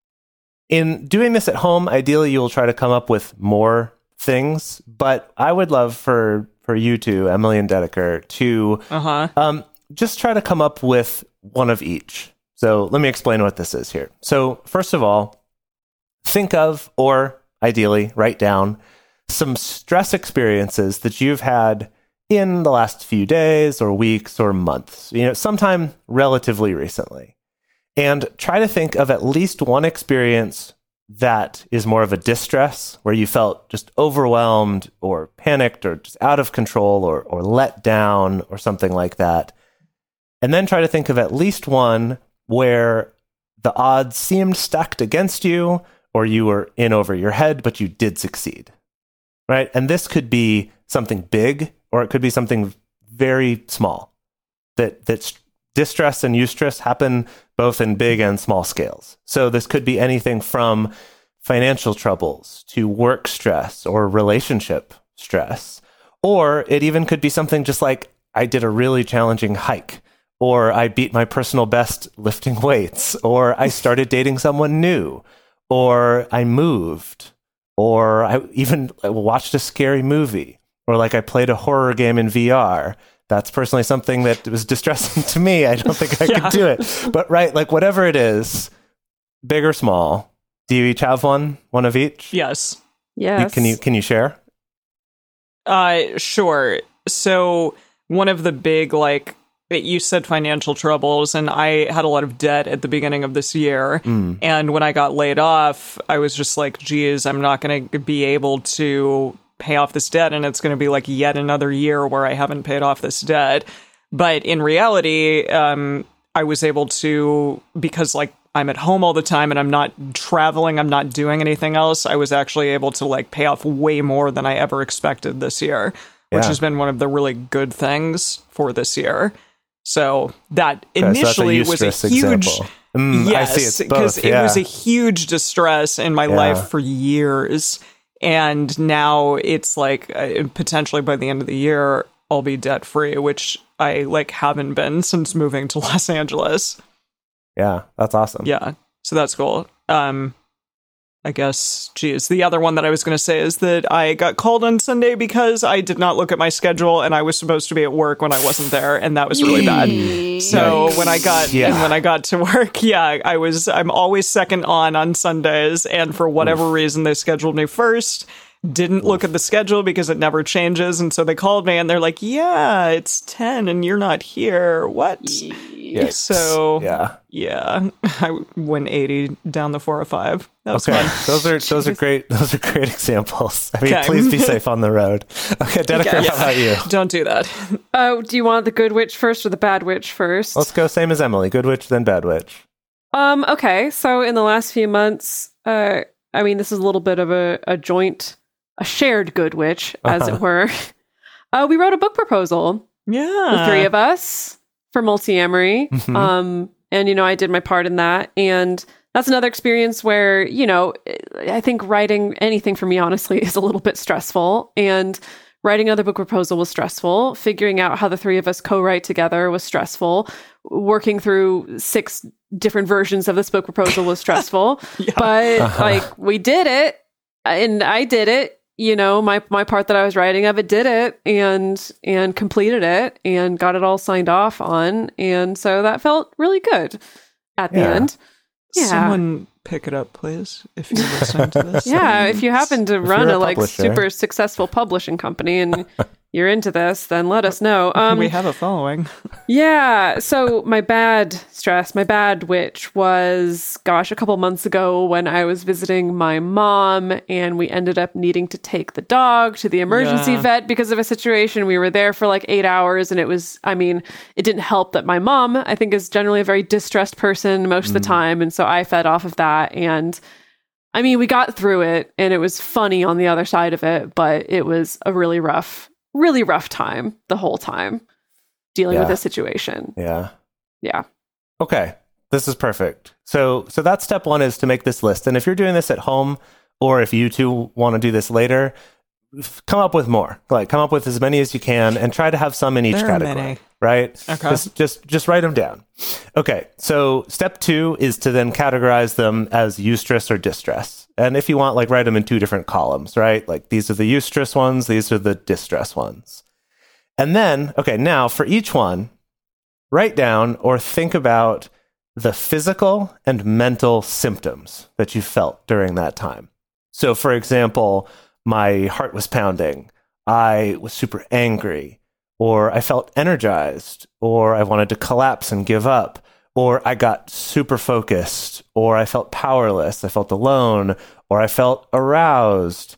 in doing this at home, ideally you will try to come up with more things, but I would love for, for you two, Emily and Dedeker, to uh-huh. um, just try to come up with one of each. So let me explain what this is here. So first of all, think of, or ideally write down, some stress experiences that you've had in the last few days or weeks or months, you know, sometime relatively recently. And try to think of at least one experience that is more of a distress, where you felt just overwhelmed or panicked or just out of control or, or let down or something like that. And then try to think of at least one where the odds seemed stacked against you or you were in over your head, but you did succeed, right? And this could be something big or it could be something very small. That that's distress and eustress happen both in big and small scales. So this could be anything from financial troubles to work stress or relationship stress. Or it even could be something just like, I did a really challenging hike, or I beat my personal best lifting weights, or I started dating someone new, or I moved, or I even watched a scary movie, or like I played a horror game in V R. That's personally something that was distressing to me. I don't think I yeah. could do it. But right, like whatever it is, big or small, do you each have one? One of each? Yes. Yes. You, can you can you share? Uh, sure. So one of the big, like, you said financial troubles, and I had a lot of debt at the beginning of this year. Mm. And when I got laid off, I was just like, geez, I'm not going to be able to pay off this debt, and it's going to be like yet another year where I haven't paid off this debt. But in reality, um, I was able to, because like I'm at home all the time and I'm not traveling, I'm not doing anything else, I was actually able to like pay off way more than I ever expected this year, which yeah. has been one of the really good things for this year. So that okay, initially so was a huge, mm, yes, because yeah. it was a huge distress in my yeah. life for years. And now it's like uh, potentially by the end of the year, I'll be debt free, which I like haven't been since moving to Los Angeles. Yeah, that's awesome. Yeah, so that's cool. Um, I guess, geez, the other one that I was going to say is that I got called on Sunday because I did not look at my schedule and I was supposed to be at work when I wasn't there, and that was really bad. So when I got yeah. and when I got to work, yeah, I was I'm always second on on Sundays, and for whatever Oof. reason they scheduled me first. Didn't look at the schedule because it never changes, and so they called me and they're like, "Yeah, it's ten and you're not here. What?" Yes. So yeah, yeah, I went eighty down the four oh five. That was okay. fun. Those are those are great. Those are great examples. I mean, okay. please be safe on the road. Okay, Dedeker, okay. how about you? Don't do that. Oh, uh, do you want the good witch first or the bad witch first? Let's go same as Emily. Good witch, then bad witch. Um. Okay. So in the last few months, uh, I mean, this is a little bit of a, a joint, a shared good witch, as uh-huh. it were. Uh, we wrote a book proposal. Yeah, the three of us. For Multi-Amory. Mm-hmm. Um, and, you know, I did my part in that. And that's another experience where, you know, I think writing anything for me, honestly, is a little bit stressful. And writing another book proposal was stressful. Figuring out how the three of us co-write together was stressful. Working through six different versions of this book proposal was stressful. yeah. But, uh-huh. like, we did it. And I did it. You know, my my part that I was writing of it did it and and completed it and got it all signed off on. And so that felt really good at the yeah. end. Yeah. Someone pick it up, please, if you're listening to this. yeah, if you happen to run a, a like publisher. super successful publishing company and you're into this, then let us know. Um, we have a following. yeah. So my bad stress, my bad witch was, gosh, a couple months ago when I was visiting my mom and we ended up needing to take the dog to the emergency yeah. vet because of a situation. We were there for like eight hours and it was, I mean, it didn't help that my mom, I think, is generally a very distressed person most mm. of the time. And so I fed off of that. And I mean, we got through it and it was funny on the other side of it, but it was a really rough really rough time the whole time dealing yeah. with this situation. Yeah. Yeah. Okay. This is perfect. So, so that's step one, is to make this list. And if you're doing this at home, or if you two want to do this later, come up with more, like come up with as many as you can and try to have some in each there category, many. right? Okay. Just, just, just write them down. Okay. So step two is to then categorize them as eustress or distress. And if you want, like, write them in two different columns, right? Like, these are the eustress ones, these are the distress ones. And then, okay, now for each one, write down or think about the physical and mental symptoms that you felt during that time. So, for example, my heart was pounding, I was super angry, or I felt energized, or I wanted to collapse and give up, or I got super focused, or I felt powerless, I felt alone, or I felt aroused,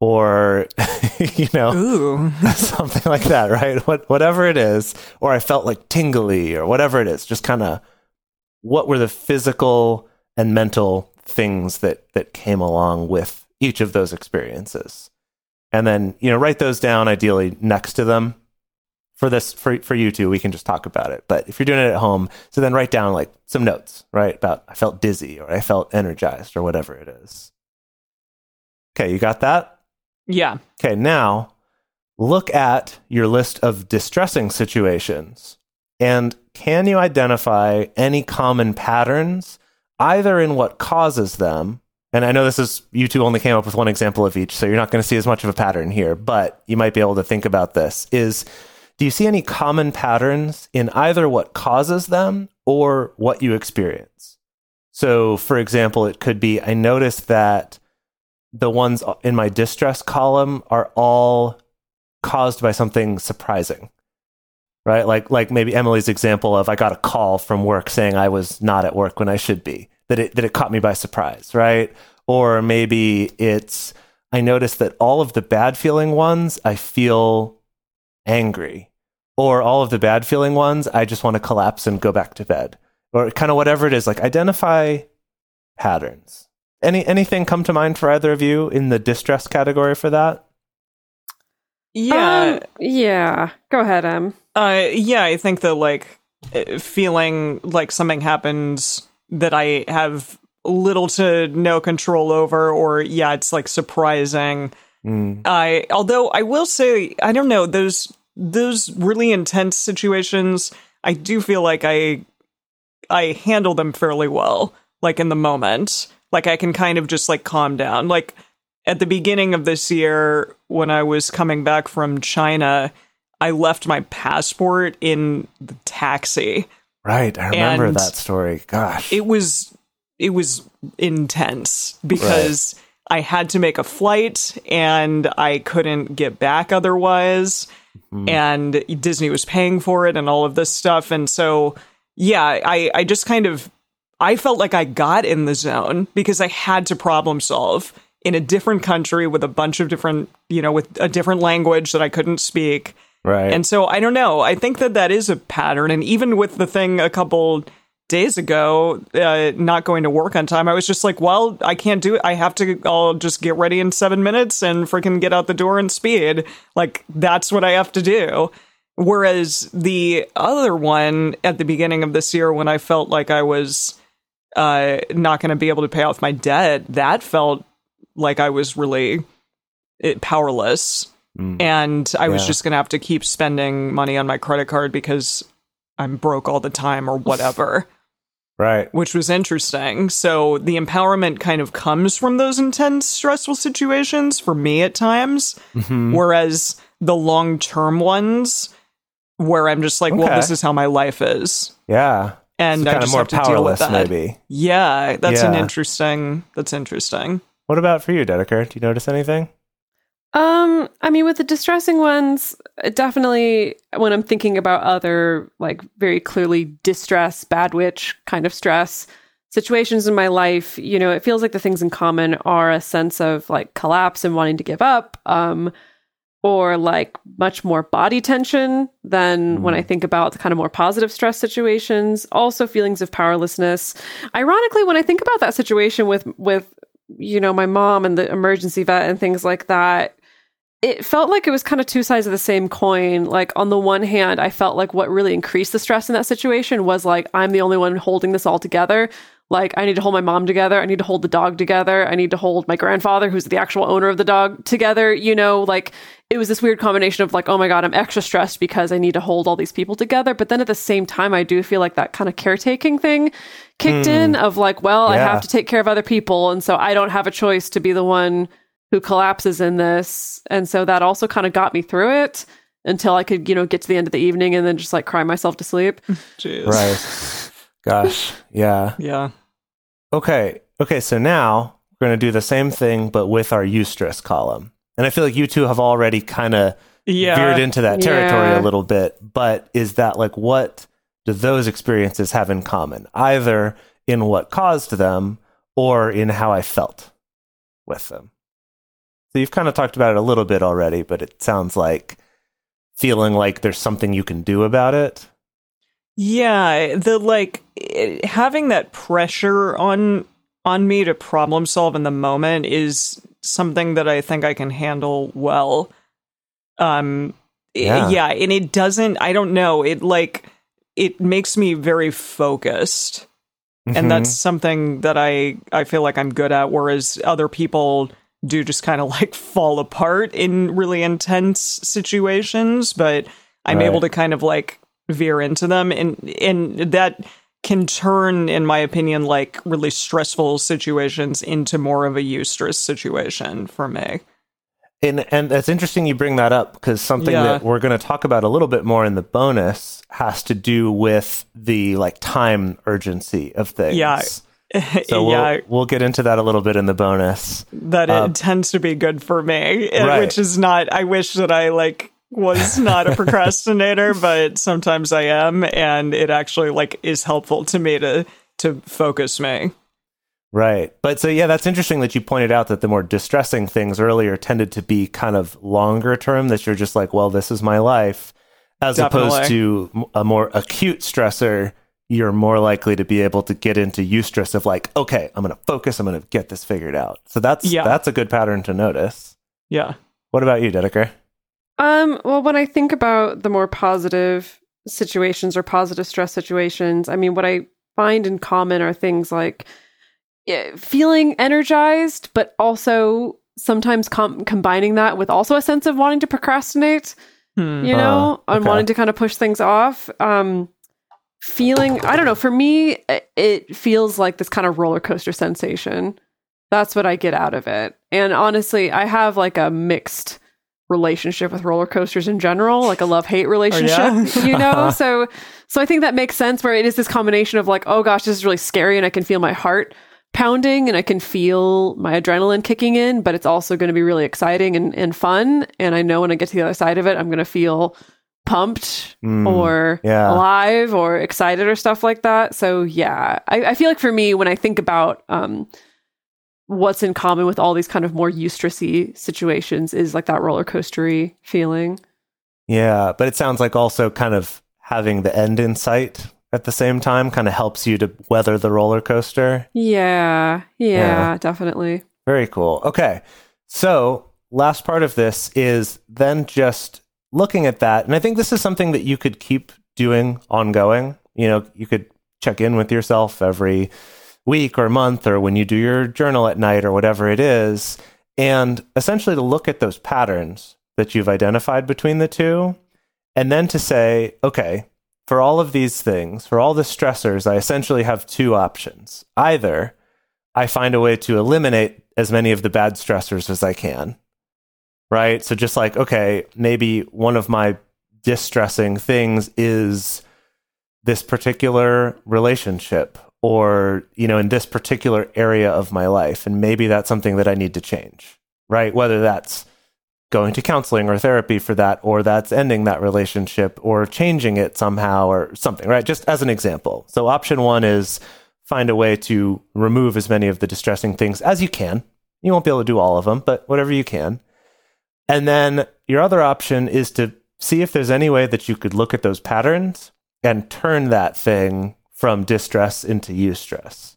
or, you know, Ooh. something like that, right? What, whatever it is, or I felt like tingly, or whatever it is, just kind of what were the physical and mental things that, that came along with each of those experiences. And then, you know, write those down, ideally next to them. For this, for for you two, we can just talk about it. But if you're doing it at home, so then write down like some notes, right? About I felt dizzy or I felt energized or whatever it is. Okay, you got that? Yeah. Okay, now look at your list of distressing situations and can you identify any common patterns, either in what causes them? And I know this is, you two only came up with one example of each, so you're not going to see as much of a pattern here, but you might be able to think about this. Is, do you see any common patterns in either what causes them or what you experience? So, for example, it could be, I noticed that the ones in my distress column are all caused by something surprising, right? Like, like maybe Emily's example of, I got a call from work saying I was not at work when I should be. That it that it caught me by surprise, right? Or maybe it's, I noticed that all of the bad feeling ones, I feel angry. Or all of the bad feeling ones, I just want to collapse and go back to bed. Or kind of whatever it is, like identify patterns. Any anything come to mind for either of you in the distress category for that? Yeah. Um, yeah. Go ahead, Em. Uh, yeah, I think that, like, feeling like something happens that I have little to no control over, or yeah, it's like surprising. Mm. I, although I will say, I don't know, those those really intense situations, I do feel like I I handle them fairly well, like in the moment. Like I can kind of just like calm down. Like at the beginning of this year, when I was coming back from China, I left my passport in the taxi. Right, I remember And that story. Gosh. It was it was intense because right. I had to make a flight and I couldn't get back otherwise. Mm-hmm. And Disney was paying for it and all of this stuff. And so, yeah, I, I just kind of, I felt like I got in the zone because I had to problem solve in a different country with a bunch of different, you know, with a different language that I couldn't speak. Right. And so I don't know. I think that that is a pattern. And even with the thing a couple days ago, uh, not going to work on time, I was just like, well, I can't do it. I have to, I'll just get ready in seven minutes and freaking get out the door in speed. Like, that's what I have to do. Whereas the other one at the beginning of this year, when I felt like I was uh, not going to be able to pay off my debt, that felt like I was really it, powerless. Mm. And I yeah. was just going to have to keep spending money on my credit card because I'm broke all the time or whatever. Right. Which was interesting. So the empowerment kind of comes from those intense, stressful situations for me at times. Mm-hmm. Whereas the long-term ones where I'm just like, okay. well, this is how my life is. Yeah. And so I just more have to deal with that. Maybe. Yeah. That's yeah. an interesting, that's interesting. What about for you, Dedeker? Do you notice anything? Um, I mean, with the distressing ones, definitely when I'm thinking about other, like, very clearly distress, bad witch kind of stress situations in my life, you know, it feels like the things in common are a sense of, like, collapse and wanting to give up, um, or, like, much more body tension than mm. when I think about the kind of more positive stress situations. Also feelings of powerlessness. Ironically, when I think about that situation with, with, you know, my mom and the emergency vet and things like that, it felt like it was kind of two sides of the same coin. Like, on the one hand, I felt like what really increased the stress in that situation was like, I'm the only one holding this all together. Like, I need to hold my mom together. I need to hold the dog together. I need to hold my grandfather, who's the actual owner of the dog, together. You know, like, it was this weird combination of like, oh my God, I'm extra stressed because I need to hold all these people together. But then at the same time, I do feel like that kind of caretaking thing kicked mm. in of like, well, yeah. I have to take care of other people. And so I don't have a choice to be the one who collapses in this. And so that also kind of got me through it until I could, you know, get to the end of the evening and then just like cry myself to sleep. Jeez. Right. Gosh. Yeah. Yeah. Okay. Okay. So now we're going to do the same thing, but with our eustress column. And I feel like you two have already kind of yeah. veered into that territory yeah. a little bit. But is that like, what do those experiences have in common? Either in what caused them or in how I felt with them. So you've kind of talked about it a little bit already, but it sounds like feeling like there's something you can do about it. Yeah, the like it, having that pressure on on me to problem solve in the moment is something that I think I can handle well. Um, yeah. It, yeah, and it doesn't. I don't know. It like it makes me very focused, mm-hmm. and that's something that I I feel like I'm good at. Whereas other people do just kind of like fall apart in really intense situations, but I'm right. able to kind of like veer into them. And and that can turn, in my opinion, like really stressful situations into more of a eustress situation for me. And and it's interesting you bring that up, because something Yeah. that we're going to talk about a little bit more in the bonus has to do with the like time urgency of things. Yeah. So we'll, yeah, we'll get into that a little bit in the bonus. that Uh, it tends to be good for me, uh, Right. which is not, I wish that I like was not a procrastinator, but sometimes I am, and it actually like is helpful to me to to focus me. Right. But so, yeah, that's interesting that you pointed out that the more distressing things earlier tended to be kind of longer term, that you're just like, well, this is my life, as opposed Definitely. to a more acute stressor. You're more likely to be able to get into eustress of like, okay, I'm going to focus, I'm going to get this figured out. So that's Yeah. that's a good pattern to notice. Yeah. What about you, Dedeker? Um, well, when I think about the more positive situations or positive stress situations, I mean, what I find in common are things like eh, feeling energized, but also sometimes com- combining that with also a sense of wanting to procrastinate, Hmm. you know, Uh, and okay. wanting to kind of push things off. Um, feeling, I don't know, for me, it- it feels like this kind of roller coaster sensation. That's what I get out of it. And honestly, I have like a mixed relationship with roller coasters in general, like a love-hate relationship, yeah? you know? So so I think that makes sense, where it is this combination of like, oh gosh, this is really scary, and I can feel my heart pounding and I can feel my adrenaline kicking in, but it's also going to be really exciting and, and fun. And I know when I get to the other side of it, I'm going to feel pumped Mm, or yeah. alive or excited or stuff like that. So yeah, I, I feel like for me, when I think about um, what's in common with all these kind of more eustressy situations is like that roller coastery feeling. Yeah, but it sounds like also kind of having the end in sight at the same time kind of helps you to weather the roller coaster. Yeah, yeah, Yeah. definitely. Very cool. Okay. So, last part of this is then just looking at that. And I think this is something that you could keep doing ongoing. You know, you could check in with yourself every week or month, or when you do your journal at night or whatever it is, and essentially to look at those patterns that you've identified between the two, and then to say, okay, for all of these things, for all the stressors, I essentially have two options. Either I find a way to eliminate as many of the bad stressors as I can, right? So just like, okay, maybe one of my distressing things is this particular relationship, or, you know, in this particular area of my life, and maybe that's something that I need to change, right? Whether that's going to counseling or therapy for that, or that's ending that relationship or changing it somehow or something, right? Just as an example. So option one is find a way to remove as many of the distressing things as you can. You won't be able to do all of them, but whatever you can. And then your other option is to see if there's any way that you could look at those patterns and turn that thing from distress into eustress.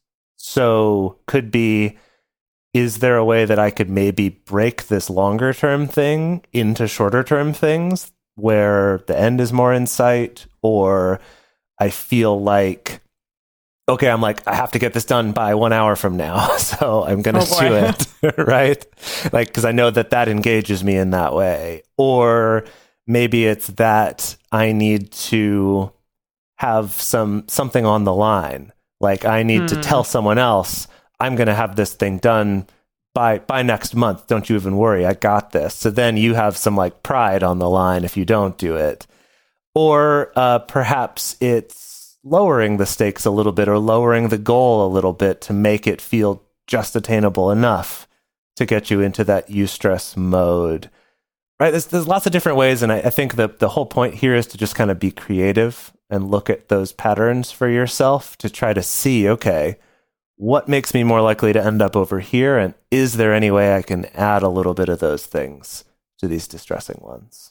So could be, is there a way that I could maybe break this longer term thing into shorter term things where the end is more in sight, or I feel like, okay, I'm like, I have to get this done by one hour from now, so I'm going to Oh, boy. do it, right? Like, because I know that that engages me in that way. Or maybe it's that I need to have some something on the line. Like, I need Hmm. to tell someone else, I'm going to have this thing done by by next month. Don't you even worry, I got this. So then you have some like pride on the line if you don't do it. Or uh, perhaps it's lowering the stakes a little bit, or lowering the goal a little bit to make it feel just attainable enough to get you into that eustress mode. Right? There's, there's lots of different ways, and I, I think that the whole point here is to just kind of be creative and look at those patterns for yourself to try to see, okay, what makes me more likely to end up over here, and is there any way I can add a little bit of those things to these distressing ones?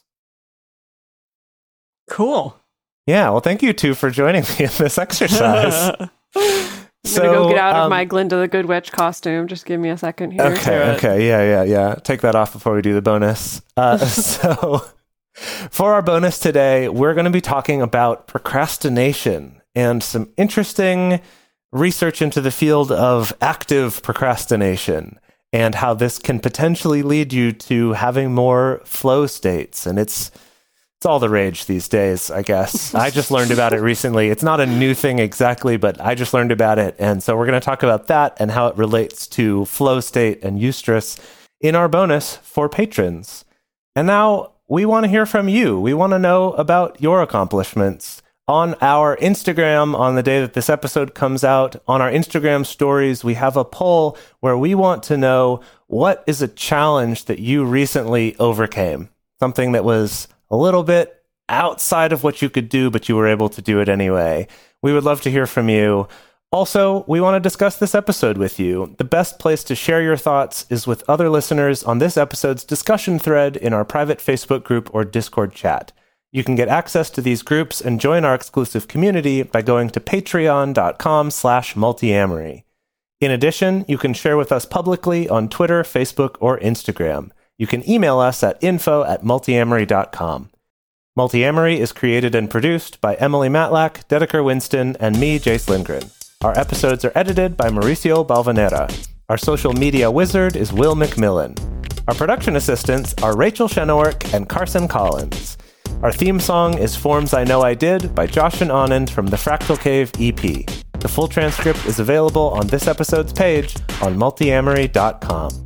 Cool. Yeah, well, thank you two for joining me in this exercise. I'm gonna go get out of my Glinda the Good Witch costume. Just give me a second here. Okay, Right. okay, yeah, yeah, yeah. Take that off before we do the bonus. Uh, so, for our bonus today, we're going to be talking about procrastination and some interesting research into the field of active procrastination and how this can potentially lead you to having more flow states. And it's It's all the rage these days, I guess. I just learned about it recently. It's not a new thing exactly, but I just learned about it. And so we're going to talk about that and how it relates to flow state and eustress in our bonus for patrons. And now we want to hear from you. We want to know about your accomplishments. On our Instagram, on the day that this episode comes out, on our Instagram stories, we have a poll where we want to know what is a challenge that you recently overcame. Something that was a little bit outside of what you could do, but you were able to do it anyway. We would love to hear from you. Also, we want to discuss this episode with you. The best place to share your thoughts is with other listeners on this episode's discussion thread in our private Facebook group or Discord chat. You can get access to these groups and join our exclusive community by going to patreon.com slash multiamory. In addition, you can share with us publicly on Twitter, Facebook, or Instagram. You can email us at info at multiamory dot com. Multiamory is created and produced by Emily Matlack, Dedeker Winston, and me, Jace Lindgren. Our episodes are edited by Mauricio Balvanera. Our social media wizard is Will McMillan. Our production assistants are Rachel Shenowork and Carson Collins. Our theme song is Forms I Know I Did by Josh and Anand from the Fractal Cave E P. The full transcript is available on this episode's page on multiamory dot com.